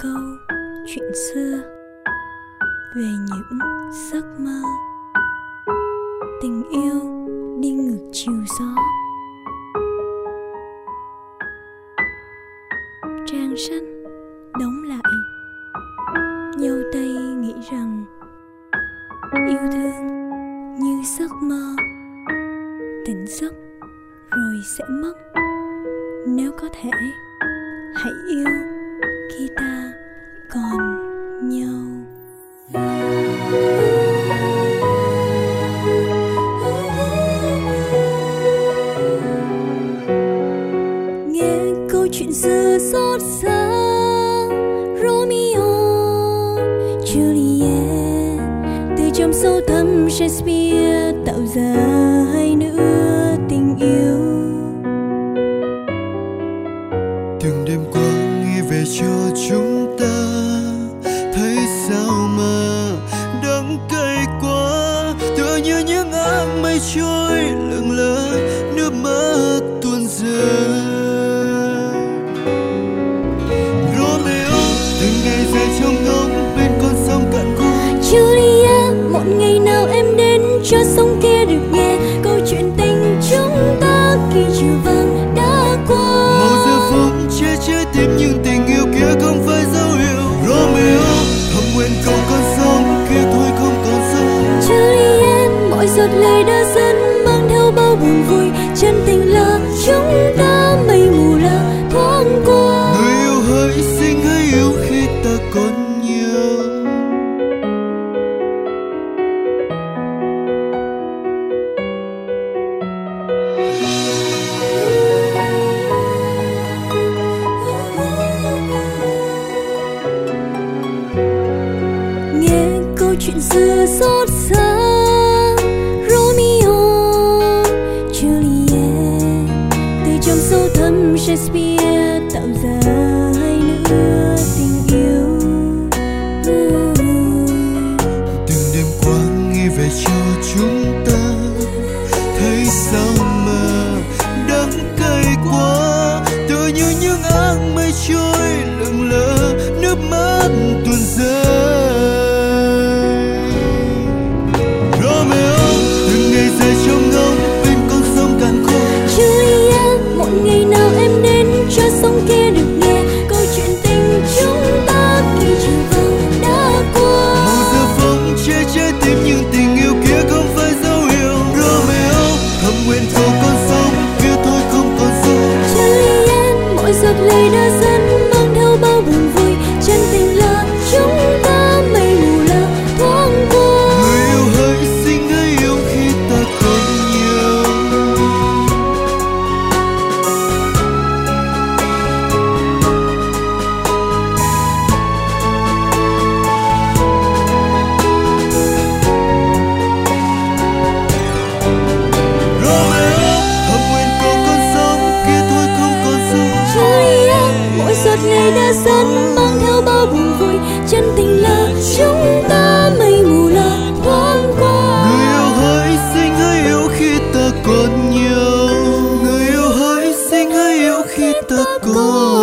câu chuyện xưa về những giấc mơ tình yêu đi ngược chiều gió. Trang sách đóng lại, dâu tây nghĩ rằng yêu thương như giấc mơ, tỉnh giấc rồi sẽ mất. Nếu có thể, hãy yêu khi ta còn nhau. Nghe câu chuyện xưa xót xa, Romeo, Juliet, từ trong sâu thẳm Shakespeare tạo ra hai nữa tình yêu. Từng đêm qua nghĩ về cho chúng ta, thấy sao mà đắng cay quá, tựa như những áng mây trôi lững lờ, nước mắt tuôn rơi. Romeo từng ngày dài trong ngóng bên con sông cạn khô. Julia, một ngày nào em đến cho sông kia được nghe câu chuyện tình chúng ta khi chiều vàng đã qua. Màu giờ phút che trái tim nhưng tình yêu kia không phải dấu hiệu. Romeo thầm nguyện cầu con sông kia thôi không còn sông. Juliet, mọi giọt lệ đã dẫn mang theo bao buồn vui, chân tình là chúng ta mây mù là thoáng qua. Người yêu hãy sinh hãy yêu khi ta còn nhiều. Nghe câu chuyện xưa xót xa, Romeo, Juliet, từ trong sâu thẳm Shakespeare tạo ra hai nữa tình yêu. Từng đêm qua nghĩ về cho chúng ta, thấy sao mà đắng cay quá, tựa như những áng mây trôi lững lờ, nước mắt tuôn rơi. Romeo từng ngày dài trong ngóng bên con sông cạn khô. Julia, một ngày nào em đến cho sông kia được nghe câu chuyện tình chúng ta khi chiều vàng đã qua. Màu giờ phóng che trái tim nhưng tình yêu kia không phải dấu hiệu. Romeo thầm nguyện cầu con sông kia thôi không còn sông. Juliet, mọi giọt lệ đã dẫn mang theo bao buồn vui, chân tình là chúng ta mây mù là thoáng qua. Người yêu hãy sinh hãy yêu khi ta còn nhiều. Romeo thầm nguyện cầu con sông kia thôi không còn sông. Juliet, mỗi giọt lệ đã dẫn mang theo bao buồn vui, chân tình là chúng ta mây mù là thoáng qua. Người yêu hãy sinh hãy yêu khi ta còn nhiều. Người yêu hãy sinh hãy yêu khi ta còn